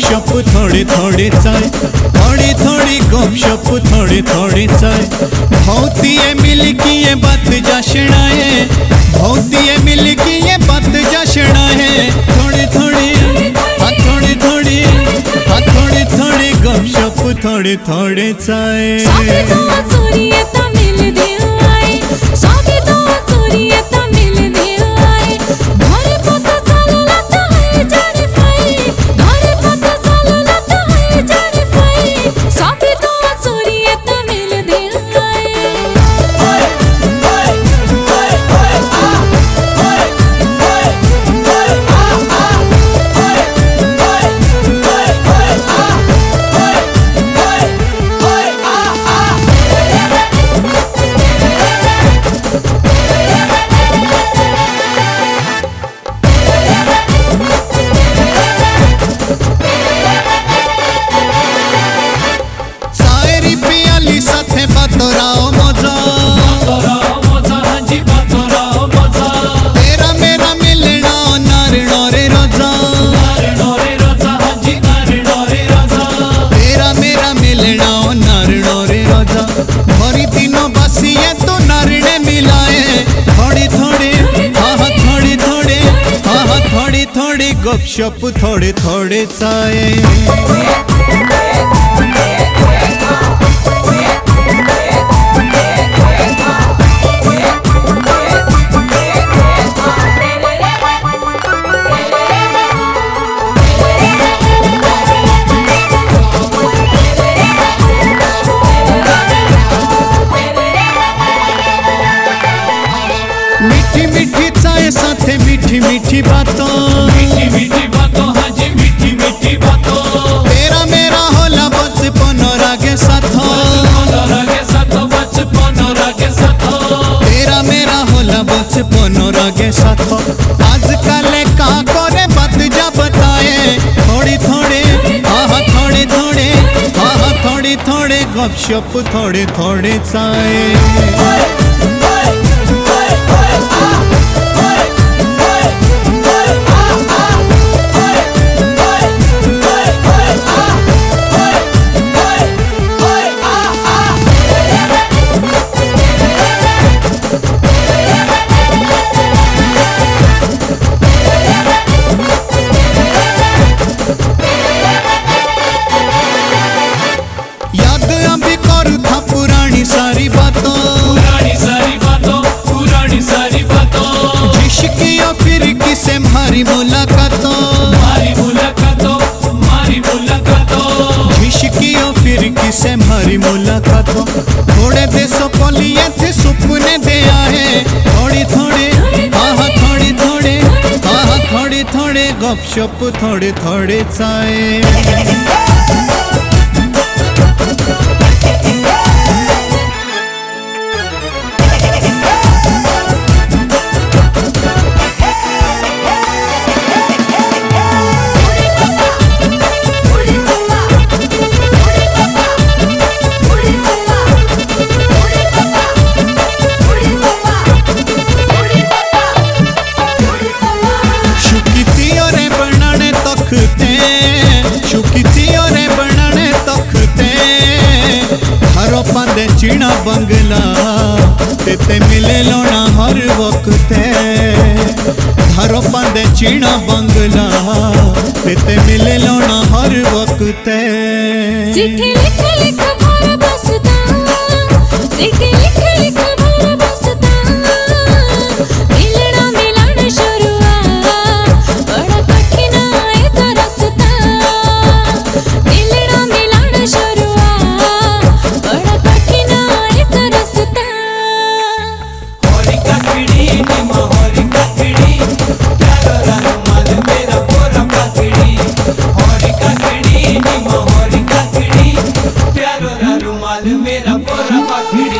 गपशप थोड़ी थोड़ी चाय, थोड़ी थोड़ी गपशप थोड़ी थोड़ी चाय। भौतिए मिल की ये बात जशना है, भौतिए मिल की ये बात जशना है। थोड़ी थोड़ी हाँ थोड़ी थोड़ी हाँ थोड़ी थोड़ी गपशप थोड़ी थोड़ी चाय। तेरा मेरा मिलना नारणो रे रोजा, तेरा मेरा मिलना नारणो रे रोजा। भरी दिनों बसिए तो नारणे मिलाए। थोड़ी थोड़ी हाँ हाँ थोड़ी थोड़ी हाँ हाँ थोड़ी थोड़ी गपशप थोड़ी थोड़ी चाय। मीठी मीठी चाय साथे मीठी मीठी बातों, मीठी मीठी बातों हाँ जी मीठी मीठी बातों। तेरा मेरा होला बचपन रागे साथों, बचपन रागे साथों। तेरा मेरा होला बचपन रागे साथों। आजकल का करे बात जा बताए। थोड़ी थोड़ी हाँ हाँ थोड़ी थोड़ी हाँ हाँ थोड़ी थोड़ी गपशप थोड़ी थोड़ी चाय। सारी बातों, पुरानी सारी बातों, पुरानी सारी बातों। जिसकी और फिर किसे हमारी मुलाकातों, हमारी मुलाकातों, हमारी मुलाकातों। जिसकी और फिर किसे हमारी मुलाकातों। थोड़े देशों को लिए थे सपने दे आए। थोड़ी थोड़ी हाँ हाँ थोड़ी थोड़ी हाँ हाँ थोड़ी थोड़ी गपशप थोड़ी थोड़ी चाय। चीना बंगला तेते मिले लोना हर वक्त। धारो पांदे चीना बंगला तेते मिले लोना हर वक्त। चिट्ठी लिख लिख भर बसता, चिट्ठी लिख लिख भर बसता। मिलना मिलन शुरुआत बड़ा कठिन है तो रास्ता। मिलना मिलन शुरुआत बड़ा कठिन है तो रास्ता। हरी काकड़ी निमा हरी काकड़ी, प्यारा रुमाल मेरा पूरा काकड़ी। हरी काकड़ी निमा हरी काकड़ी, प्यारा रुमाल मेरा पूरा काकड़ी।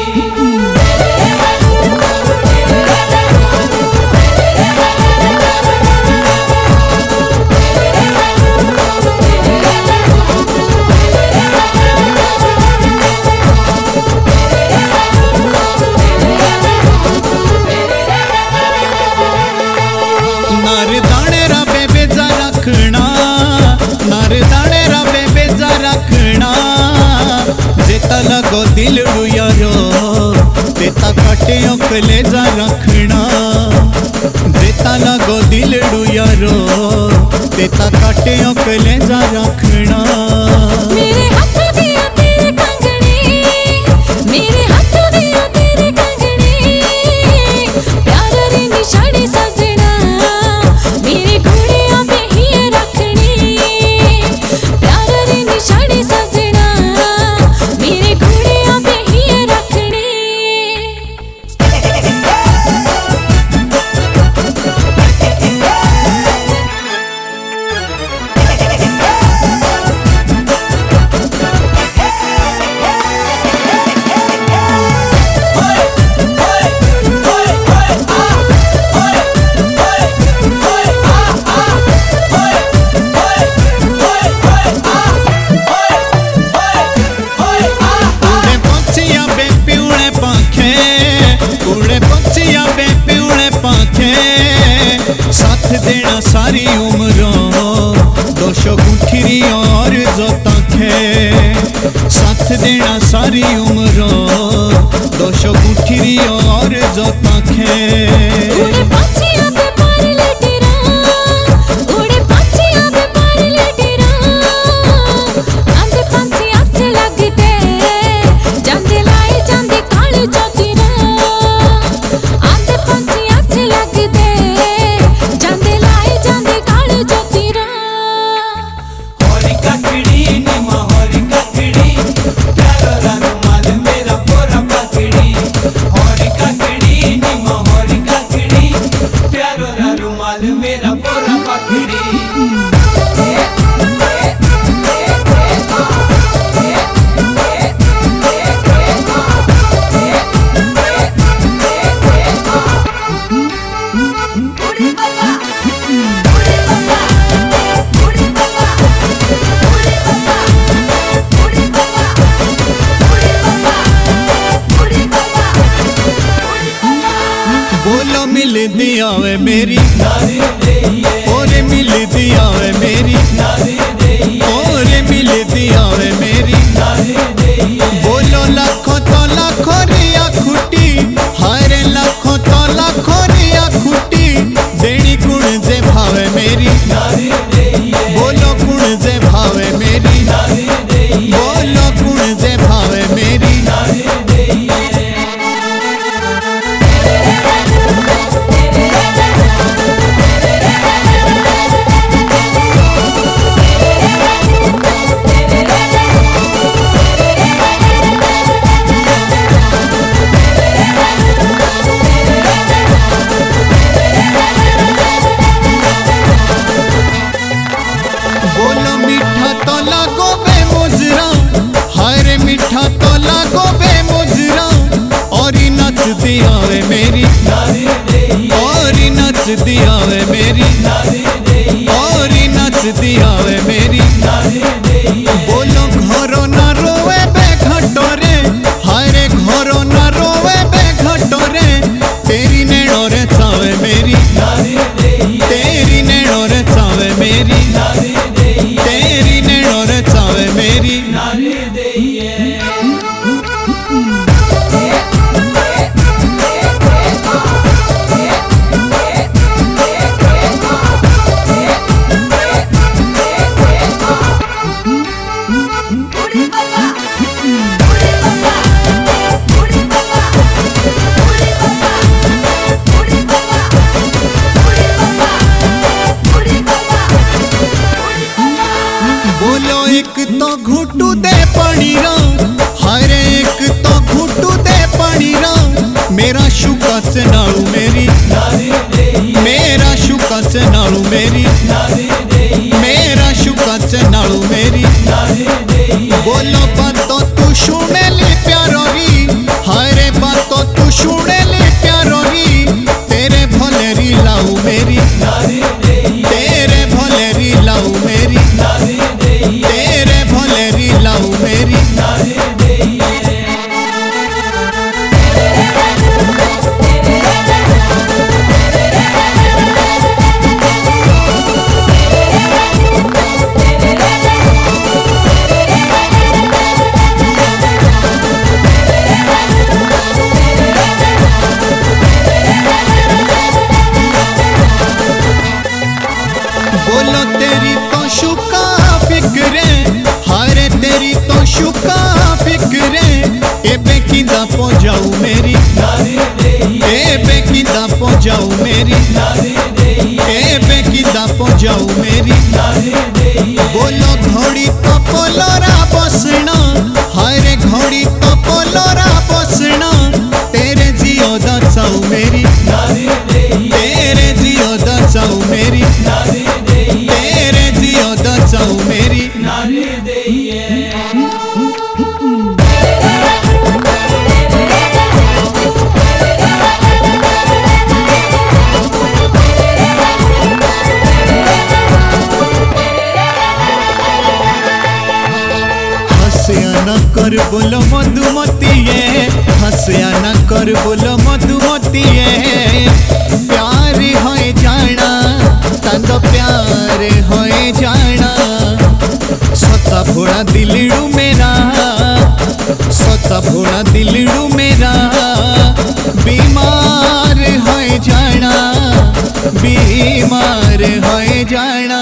नार दाने रा बेबे जा रखना, नार दाने रखना जेता लगो दिलड़ू यारो तेता काटियों कलेजा रखना जेता लगो दिलड़ू यारो तेता काटियों कलेजा रखना मेरे हाथ दिया तेरे कंगने मेरे हाथ दिया तेरे कंगने प्यार री निशानी सजना मेरे घोड़िया पे ही रखनी प्यार री निशानी सजना मेरे घोड़िया पे ही रखनी साथ देना सारी उम्रों दोषो गुठिरी और जो तखे साथ देना सारी उम्रों दोषो गुठिरी और जो तखे उड़े पंछियों पे पर लटेरा उड़े पंछियों पे पर लटेरा आंधे पंछी अच्छे लगते जांदे लाए जांदे काले चौकीरा आंधे पंछी अच्छे लगते जांदे लाए जांदे काले चौकीरा होरी काकड़ी निमा होरी काकड़ी प्यारो रुमाल मेरा पूरा पकड़ी होरी काकड़ी निमा होरी काकड़ी प्यारो रुमाल मेरा पूरा पकड़ी बोलो मिल दिया वे मेरी नारी देइए और मिल दिया वे मेरी नारी देइए और मिल दिया वे मेरी नारी देइए बोलो लाखों तो लाखों रिया खुटी हरे लाखों तो लाखों रिया खुटी देनी गुण जे भावे मेरी नारी देइए बोलो गुण जे भावे मेरी नारी देइए बोलो गुण जे भावे मेरी नारी देइए बोलो मीठा तो लागो बे मुजरा हरे मीठा तो लागो बे मुजरा और ही नच दिया वे मेरी नारी देइए और ही नच दिया वे मेरी नारी देइए और ही नच दिया वे मेरी नारी देइए बोलो घरो ना रोवे बे घटोरे हरे घरो ना रोवे बे घटोरे तेरी नैनो रे चावे मेरी नारी देइए तेरी नैनो रे चावे मेरी नारी देइए तेरी नैनो रे चावे मेरी नारी देइए बोलो एक तो घुटू दे पानी रा हरे एक तो घुटू दे पानी रा मेरा शुका से नाड़ू मेरी नारी देइए मेरा शुका से नाड़ू मेरी नारी देइए मेरा शुका से नाड़ू मेरी नारी देइए बोलो बातों तू सुने ली प्यारोरी हरे बातों तू सुने ली प्यारोरी तेरे भलेरी लाऊ मेरी नारी देइए तेरे भलेरी लाऊ मेरी नारी देइए तेरे भलेरी लाऊ मेरी नारी देइए बेकिदा पहुंचाऊ मेरी ए बेकिदा पहुंचाऊ मेरी बोलो घोड़ी तो पोलोरा बसना हाय घोड़ी तो पोलोरा बसना तेरे जियो दसाऊ मेरी तेरे जियो दसाऊ मेरी तेरे जियो दसाऊ मेरी हंसिया न कर बोलो मधुमतीए हंसिया न कर बोलो मधुमतीए प्यार होए जाना तंद प्यार होए जाना सच्चा भोला दिलड़ू मेरा सच्चा भोला दिलड़ू मेरा बीमार होए जाना बीमार होए जाना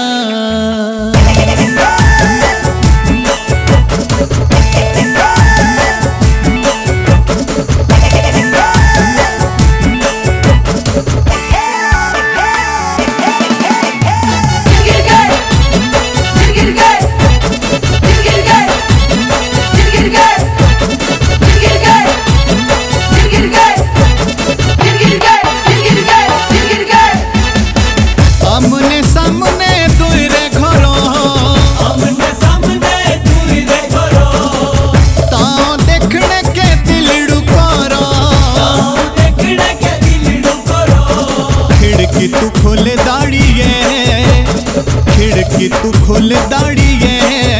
आमने सामने दूरे घरो ताओ देखने के दिलड़ू करो खिड़की तू खोले दाड़िए खिड़की तू खोले दाड़िए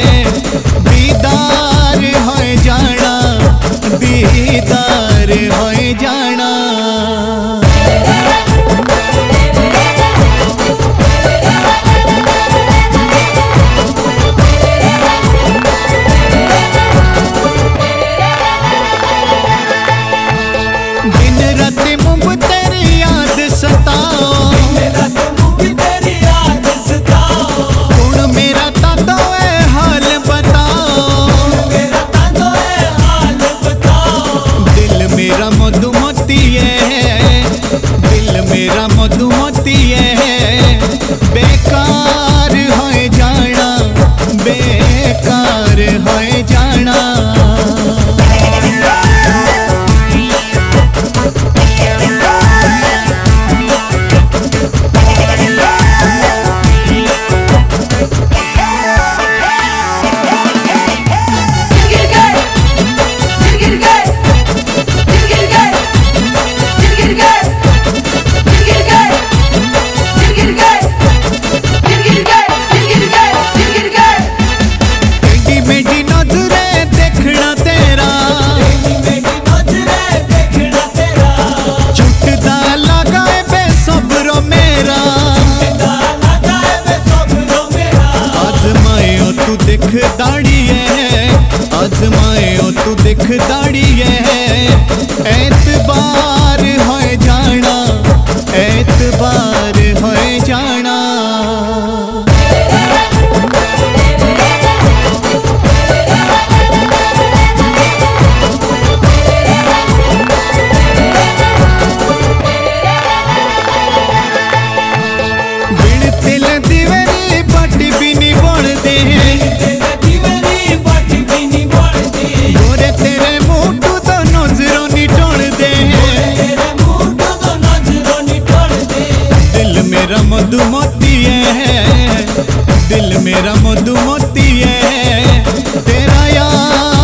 दीदार होए जाना दीदार होए जाना दिन रात मुंब तेरी याद सताओ हुण मेरा तातो है हाल बताओ दिल मेरा मधुमती है दिल मेरा मधुमती है बेकार होए जाना बेकार होए जाना दिख दाड़ी है आजमाए ओ तू दिख दाड़ी है एतबार होए जाना एतबार होए जाना बिन तिल दिवरी पट्टी भी नहीं बोलते गोरे तेरे मुंह तो नजरों नहीं टोलते दिल मेरा मधुमती है दिल मेरा मधुमती है तेरा यार